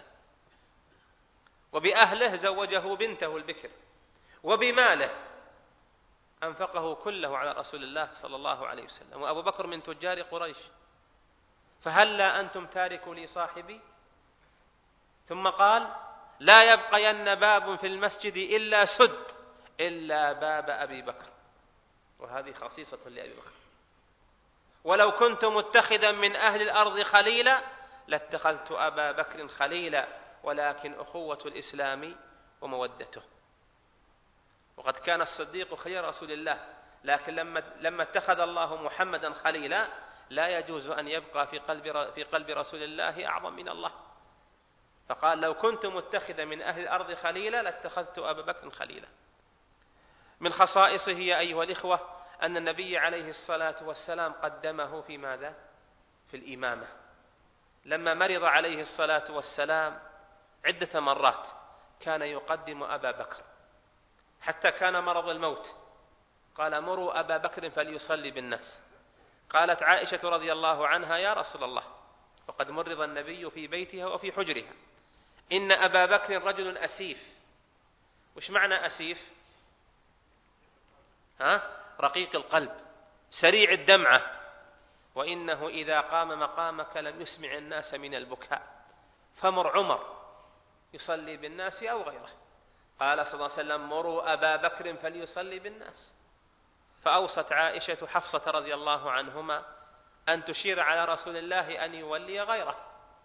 وبأهله زوجه بنته البكر، وبماله أنفقه كله على رسول الله صلى الله عليه وسلم، وأبو بكر من تجار قريش. فهلا أنتم تاركوا لي صاحبي؟ ثم قال: لا يبقين باب في المسجد إلا سد إلا باب أبي بكر، وهذه خصيصة لأبي بكر. ولو كنت متخذا من أهل الأرض خليلا لاتخذت أبا بكر خليلا، ولكن أخوة الإسلام ومودته. وقد كان الصديق خير رسول الله، لكن لما اتخذ الله محمدا خليلا لا يجوز أن يبقى في قلب رسول الله أعظم من الله، فقال: لو كنت متخذا من أهل الأرض خليلا لاتخذت أبا بكر خليلا. من خصائصه يا أيها الإخوة أن النبي عليه الصلاة والسلام قدمه في ماذا؟ في الإمامة. لما مرض عليه الصلاة والسلام عدة مرات كان يقدم أبا بكر، حتى كان مرض الموت قال: مروا أبا بكر فليصلي بالناس. قالت عائشة رضي الله عنها: يا رسول الله، وقد مرض النبي في بيتها وفي حجرها، إن أبا بكر رجل أسيف. وش معنى أسيف؟ رقيق القلب، سريع الدمعة، وإنه إذا قام مقامك لم يسمع الناس من البكاء، فمر عمر يصلي بالناس أو غيره. قال صلى الله عليه وسلم: مروا أبا بكر فليصلي بالناس. فأوصت عائشة حفصة رضي الله عنهما أن تشير على رسول الله أن يولي غيره،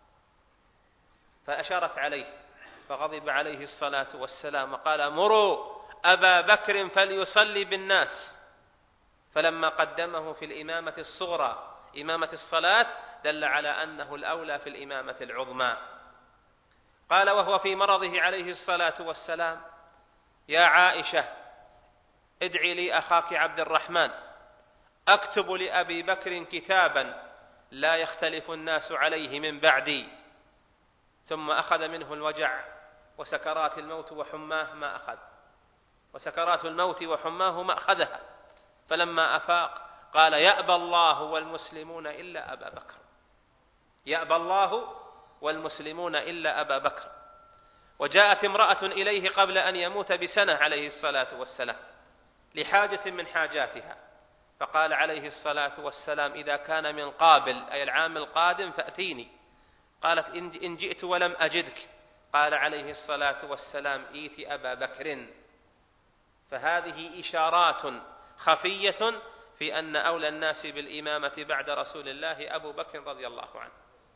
فأشارت عليه، فغضب عليه الصلاة والسلام وقال: مروا أبا بكر فليصلي بالناس. فلما قدمه في الإمامة الصغرى إمامة الصلاة دل على أنه الأولى في الإمامة العظمى. قال وهو في مرضه عليه الصلاة والسلام: يا عائشة ادعي لي أخاك عبد الرحمن أكتب لأبي بكر كتابا لا يختلف الناس عليه من بعدي. ثم أخذ منه الوجع وسكرات الموت وحماه ما أخذ، وسكرات الموت وحماه ما أخذها. فلما أفاق قال: يأبى الله والمسلمون إلا أبا بكر، يأبى الله والمسلمون إلا أبا بكر. وجاءت امرأة إليه قبل أن يموت بسنة عليه الصلاة والسلام لحاجة من حاجاتها، فقال عليه الصلاة والسلام: إذا كان من قابل أي العام القادم فأتيني. قالت: إن جئت ولم أجدك. قال عليه الصلاة والسلام: إيت أبا بكر. فهذه إشارات خفية في أن أولى الناس بالإمامة بعد رسول الله أبو بكر رضي الله عنه.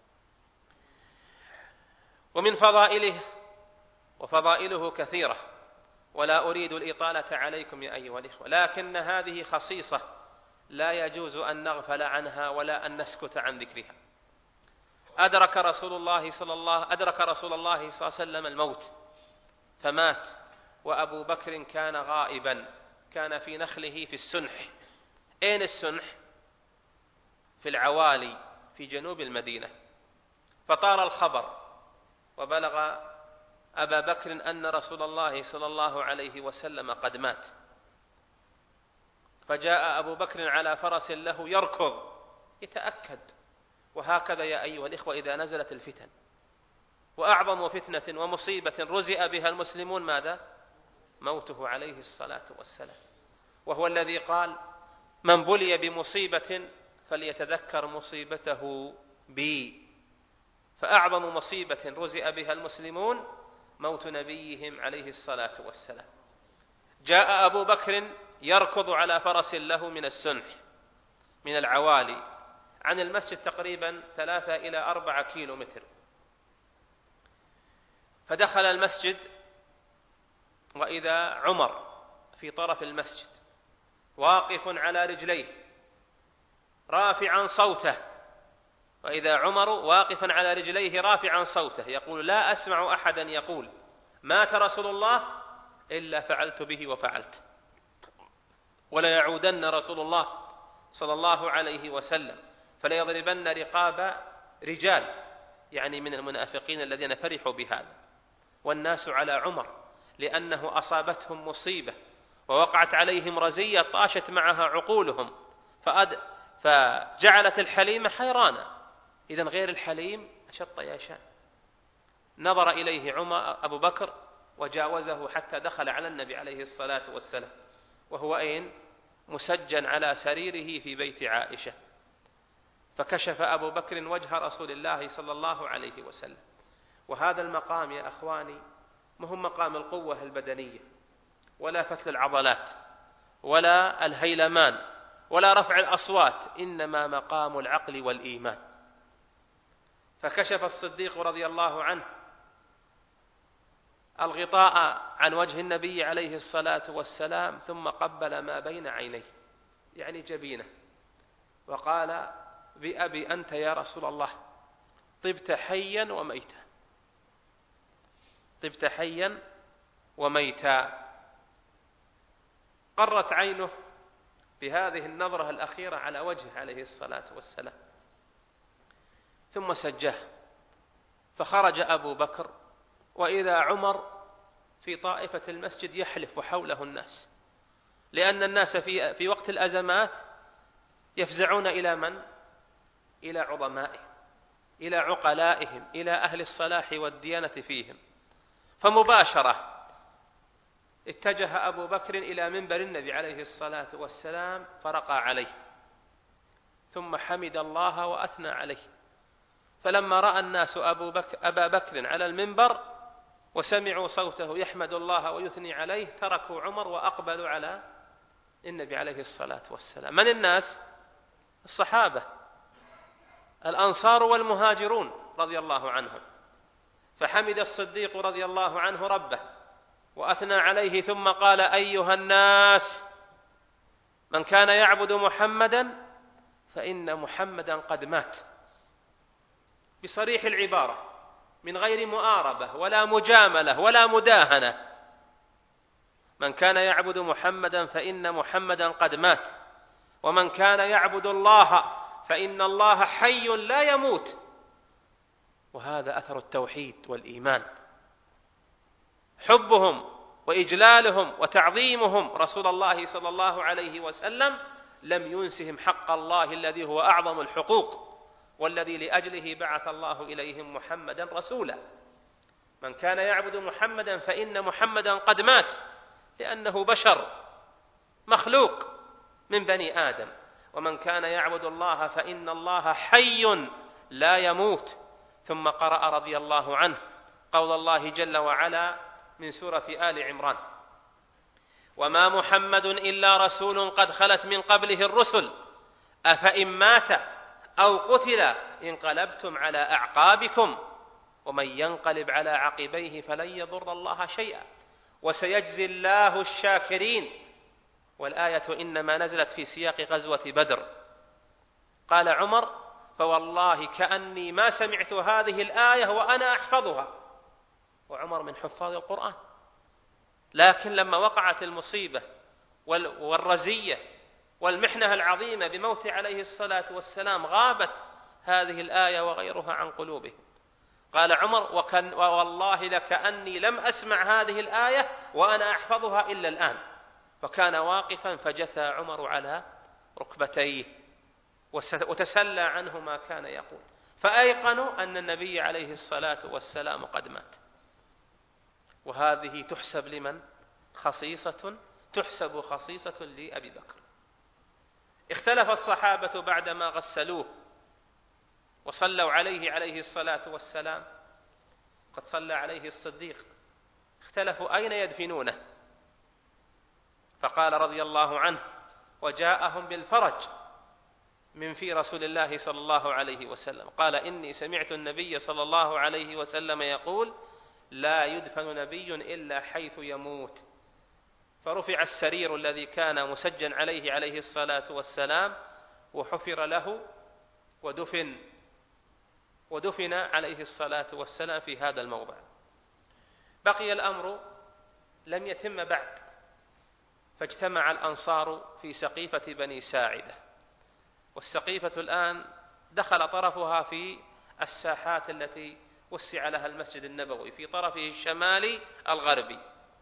ومن فضائله، وفضائله كثيرة ولا أريد الإطالة عليكم يا أيها الإخوة، لكن هذه خصيصة لا يجوز أن نغفل عنها ولا أن نسكت عن ذكرها. أدرك رسول الله صلى الله عليه وسلم الموت فمات، وأبو بكر كان غائبا، كان في نخله في السنح. أين السنح؟ في العوالي في جنوب المدينة. فطار الخبر وبلغ أبا بكر أن رسول الله صلى الله عليه وسلم قد مات، فجاء أبو بكر على فرس له يركض يتأكد. وهكذا يا أيها الإخوة إذا نزلت الفتن، وأعظم فتنة ومصيبة رزئ بها المسلمون ماذا؟ موته عليه الصلاة والسلام. وهو الذي قال: من بلي بمصيبة فليتذكر مصيبته بي. فأعظم مصيبة رزئ بها المسلمون موت نبيهم عليه الصلاة والسلام. جاء أبو بكر يركض على فرس له من السنح من العوالي عن المسجد تقريبا 3 إلى 4 كيلومتر. فدخل المسجد وإذا عمر في طرف المسجد واقف على رجليه رافعا صوته، وإذا عمر واقفا على رجليه رافعا صوته يقول: لا أسمع أحدا يقول مات رسول الله إلا فعلت به وفعلت، ولا يعودن رسول الله صلى الله عليه وسلم فليضربن رقاب رجال، يعني من المنافقين الذين فرحوا بهذا. والناس على عمر لأنه أصابتهم مصيبة ووقعت عليهم رزية طاشت معها عقولهم، فجعلت الحليم حيرانة. إذن غير الحليم أشط يشاء. نظر إليه أبو بكر وجاوزه حتى دخل على النبي عليه الصلاة والسلام، وهو أين؟ مسجن على سريره في بيت عائشة. فكشف أبو بكر وجه رسول الله صلى الله عليه وسلم. وهذا المقام يا أخواني مهم مقام القوة البدنية ولا فتل العضلات ولا الهيلمان ولا رفع الأصوات، إنما مقام العقل والإيمان. فكشف الصديق رضي الله عنه الغطاء عن وجه النبي عليه الصلاة والسلام، ثم قبل ما بين عينيه يعني جبينه، وقال: بأبي أنت يا رسول الله، طبت حيا وميتا، طبت حيا وميتا. قرت عينه بهذه النظرة الأخيرة على وجهه عليه الصلاة والسلام، ثم سجاه. فخرج أبو بكر وإذا عمر في طائفة المسجد يحلف وحوله الناس، لأن الناس في وقت الأزمات يفزعون إلى من؟ إلى عظمائهم، إلى عقلائهم، إلى أهل الصلاح والديانة فيهم. فمباشرة اتجه أبو بكر إلى منبر النبي عليه الصلاة والسلام فرقى عليه، ثم حمد الله وأثنى عليه. فلما رأى الناس أبا بكر على المنبر وسمعوا صوته يحمد الله ويثني عليه تركوا عمر وأقبلوا على النبي عليه الصلاة والسلام. من الناس؟ الصحابة الأنصار والمهاجرون رضي الله عنهم. فحمد الصديق رضي الله عنه ربه وأثنى عليه، ثم قال: أيها الناس، من كان يعبد محمدا فإن محمدا قد مات بصريح العبارة من غير مؤاربة ولا مجاملة ولا مداهنة: من كان يعبد محمدا فإن محمدا قد مات، ومن كان يعبد الله فإن الله حي لا يموت. وهذا أثر التوحيد والإيمان، حبهم وإجلالهم وتعظيمهم رسول الله صلى الله عليه وسلم لم ينسهم حق الله الذي هو أعظم الحقوق، والذي لأجله بعث الله إليهم محمدا رسولا. من كان يعبد محمدا فإن محمدا قد مات، لأنه بشر مخلوق من بني آدم. ومن كان يعبد الله فإن الله حي لا يموت. ثم قرأ رضي الله عنه قول الله جل وعلا من سورة آل عمران: وما محمد إلا رسول قد خلت من قبله الرسل أفإن مات أو قتل انقلبتم على أعقابكم ومن ينقلب على عقبيه فلن يضر الله شيئا وسيجزي الله الشاكرين. والآية إنما نزلت في سياق غزوة بدر. قال عمر: فوالله كأني ما سمعت هذه الآية وأنا أحفظها. وعمر من حفاظ القرآن، لكن لما وقعت المصيبة والرزية والمحنة العظيمة بموت عليه الصلاة والسلام غابت هذه الآية وغيرها عن قلوبهم. قال عمر: والله لكأني لم أسمع هذه الآية وأنا أحفظها إلا الآن. فكان واقفا فجثى عمر على ركبتيه وتسلى عنه ما كان يقول، فأيقنوا أن النبي عليه الصلاة والسلام قد مات. وهذه تحسب لمن؟ تحسب خصيصة لأبي بكر. اختلف الصحابة بعدما غسلوه وصلوا عليه الصلاة والسلام، قد صلى عليه الصديق، اختلفوا أين يدفنونه، فقال رضي الله عنه: وجاءهم بالفرج من في رسول الله صلى الله عليه وسلم، قال: إني سمعت النبي صلى الله عليه وسلم يقول: لا يدفن نبي إلا حيث يموت. فرفع السرير الذي كان مسجا عليه الصلاة والسلام وحفر له ودفن عليه الصلاة والسلام في هذا الموضع. بقي الأمر لم يتم بعد، فاجتمع الأنصار في سقيفة بني ساعدة، والسقيفة الآن دخل طرفها في الساحات التي وسع لها المسجد النبوي في طرفه الشمالي الغربي.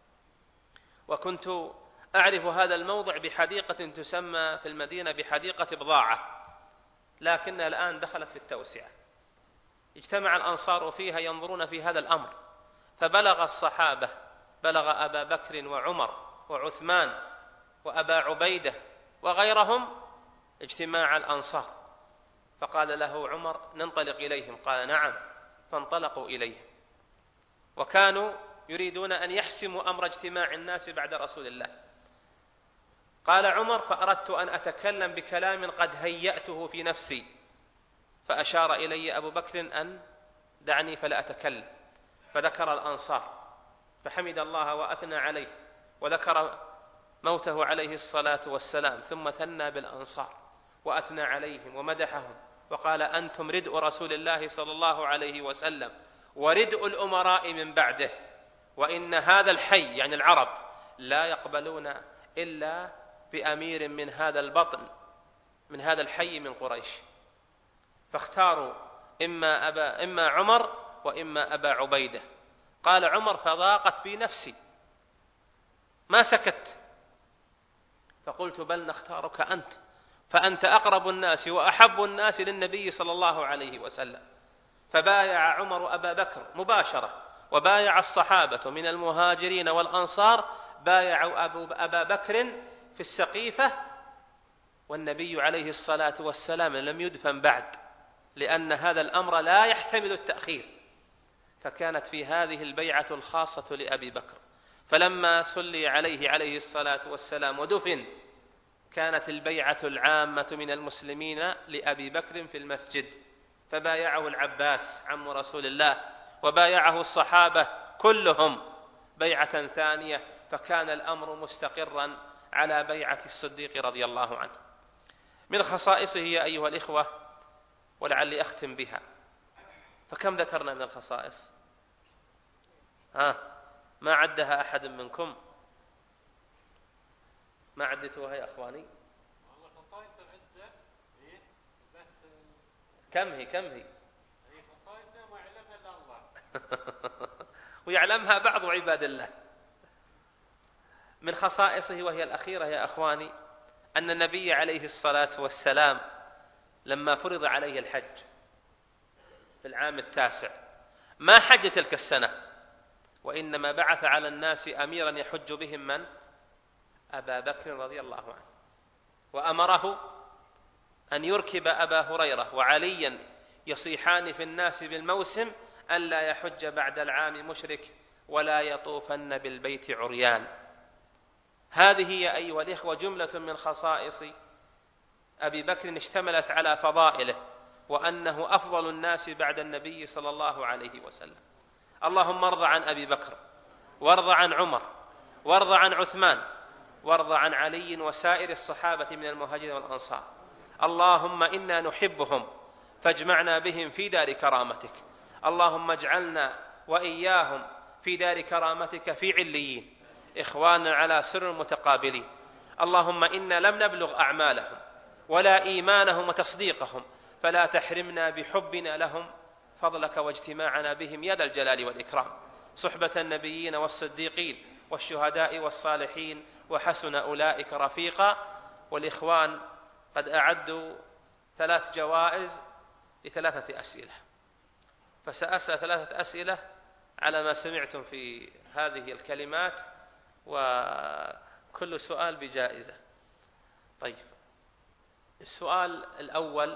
وكنت أعرف هذا الموضع بحديقة تسمى في المدينة بحديقة بضاعة، لكنها الآن دخلت في التوسعة. اجتمع الأنصار فيها ينظرون في هذا الأمر، فبلغ الصحابة، بلغ أبا بكر وعمر وعثمان وأبا عبيدة وغيرهم اجتماع الأنصار، فقال له عمر: ننطلق إليهم. قال: نعم. فانطلقوا إليه، وكانوا يريدون أن يحسموا أمر اجتماع الناس بعد رسول الله. قال عمر: فأردت أن أتكلم بكلام قد هيأته في نفسي، فأشار إلي أبو بكر أن دعني فلا أتكلم، فذكر الأنصار فحمد الله وأثنى عليه وذكر موته عليه الصلاة والسلام، ثم ثنى بالأنصار وأثنى عليهم ومدحهم وقال: أنتم ردء رسول الله صلى الله عليه وسلم وردء الأمراء من بعده، وإن هذا الحي يعني العرب لا يقبلون إلا بأمير من هذا البطن من هذا الحي من قريش. فاختاروا إما عمر وإما أبا عبيدة. قال عمر: فضاقت بي نفسي ما سكت، فقلت: بل نختارك أنت، فأنت أقرب الناس وأحب الناس للنبي صلى الله عليه وسلم. فبايع عمر أبا بكر مباشرة، وبايع الصحابة من المهاجرين والأنصار، بايعوا أبا بكر في السقيفة، والنبي عليه الصلاة والسلام لم يدفن بعد، لأن هذا الأمر لا يحتمل التأخير. فكانت في هذه البيعة الخاصة لأبي بكر. فلما صلي عليه الصلاة والسلام ودفن، كانت البيعة العامة من المسلمين لأبي بكر في المسجد، فبايعه العباس عم رسول الله، وبايعه الصحابة كلهم بيعة ثانية، فكان الأمر مستقرا على بيعة الصديق رضي الله عنه. من خصائصه يا أيها الإخوة، ولعلي أختم بها، فكم ذكرنا من الخصائص؟ ما عدها أحد منكم؟ ما عدتوها يا أخواني؟ كم هي خصائص ما يعلمها إلا الله ويعلمها بعض عباد الله. من خصائصه وهي الأخيرة يا أخواني أن النبي عليه الصلاة والسلام لما فرض عليه الحج في العام 9 ما حج تلك السنة، وإنما بعث على الناس أميرا يحج بهم من؟ أبا بكر رضي الله عنه، وأمره أن يركب أبا هريرة وعليا يصيحان في الناس بالموسم أن لا يحج بعد العام مشرك ولا يطوفن بالبيت عريان. هذه يا أيها الإخوة جملة من خصائص أبي بكر اشتملت على فضائله، وأنه أفضل الناس بعد النبي صلى الله عليه وسلم. اللهم ارض عن أبي بكر، وارض عن عمر، وارض عن عثمان، وارض عن علي وسائر الصحابة من المهاجرين والأنصار. اللهم إنا نحبهم فاجمعنا بهم في دار كرامتك. اللهم اجعلنا وإياهم في دار كرامتك في عليين، إخوانا على سر متقابلين. اللهم إنا لم نبلغ أعمالهم ولا إيمانهم وتصديقهم، فلا تحرمنا بحبنا لهم فضلك واجتماعنا بهم يا ذا الجلال والإكرام. صحبة النبيين والصديقين والشهداء والصالحين وحسن أولئك رفيقا. والإخوان قد أعدوا 3 جوائز ل3 أسئلة، فسأسأل 3 أسئلة على ما سمعتم في هذه الكلمات، وكل سؤال بجائزة. طيب، السؤال الأول: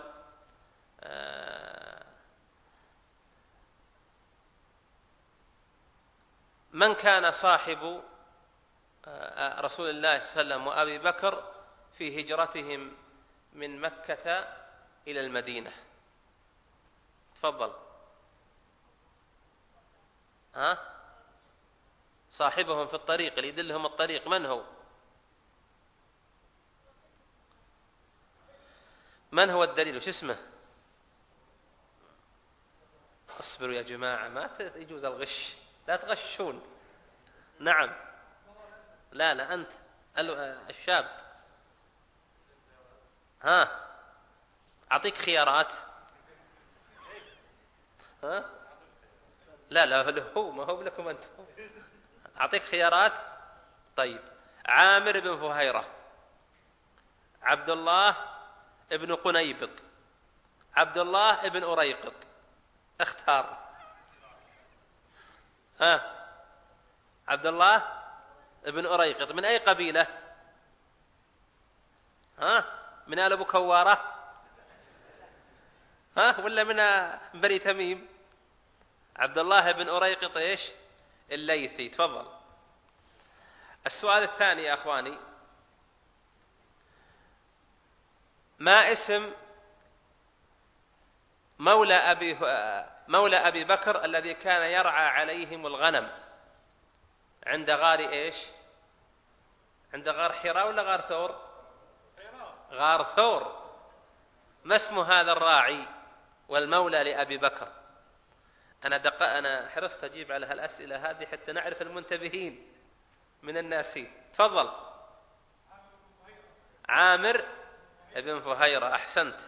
من كان صاحب رسول الله صلى الله عليه وسلم وأبي بكر في هجرتهم من مكة إلى المدينة؟ تفضل. صاحبهم في الطريق اللي يدلهم الطريق من هو؟ من هو الدليل؟ وش اسمه؟ اصبروا يا جماعة، ما يجوز الغش، لا تغشون. نعم. لا أنت الشاب. أعطيك خيارات. لا هو ما هو لكم أنتم. أعطيك خيارات. طيب: عامر بن فهيرة، عبد الله ابن قنيبط، عبد الله ابن أريقط. اختار. عبد الله ابن أريقط من أي قبيلة؟ من آل أبو كوارة ولا من بني تميم؟ عبد الله بن أريقط إيش؟ الليثي. تفضل. السؤال الثاني يا أخواني: ما اسم مولى أبي بكر الذي كان يرعى عليهم الغنم عند غار إيش؟ عند غار حراء ولا غار ثور؟ غار ثور. ما اسم هذا الراعي والمولى لأبي بكر؟ أنا حرصت أجيب على هالأسئلة هذه حتى نعرف المنتبهين من الناسين. تفضل. عامر ابن فهيرة. أحسنت.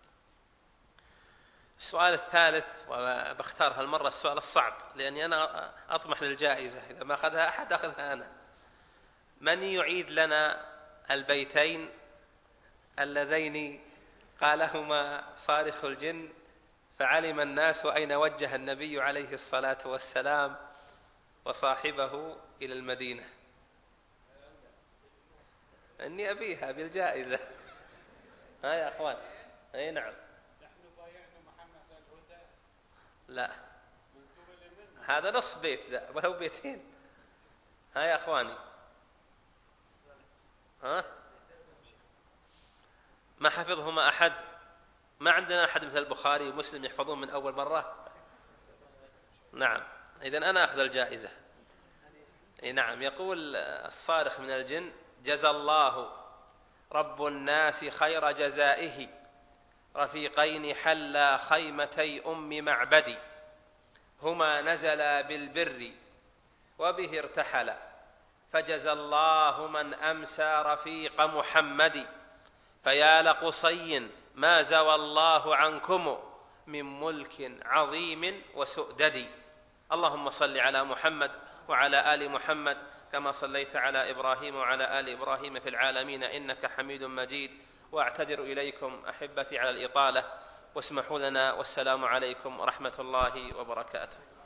السؤال الثالث، وبختار هالمرة السؤال الصعب لأني أنا أطمح للجائزة، إذا ما أخذها أحد أخذها أنا. من يعيد لنا البيتين اللذين قالهما صارخ الجن فعلم الناس أين وجه النبي عليه الصلاة والسلام وصاحبه إلى المدينة؟ أني أبيها بالجائزة. يا أخوان. أي نعم. لا، هذا نص بيت، ذا ولو بيتين. يا أخواني. ما حفظهما أحد؟ ما عندنا أحد مثل البخاري ومسلم يحفظون من أول مرة؟ نعم. إذن أنا أخذ الجائزة. نعم. يقول الصارخ من الجن: جزى الله رب الناس خير جزائه رفيقين حلا خيمتي أم معبدي هما نزلا بالبر وبه ارتحلا، فجزى الله من أمسى رفيق محمد، فيا لقصي ما زوى الله عنكم من ملك عظيم وسؤدد. اللهم صل على محمد وعلى آل محمد كما صليت على إبراهيم وعلى آل إبراهيم في العالمين إنك حميد مجيد. وأعتذر إليكم أحبتي على الإطالة، واسمحوا لنا، والسلام عليكم ورحمة الله وبركاته.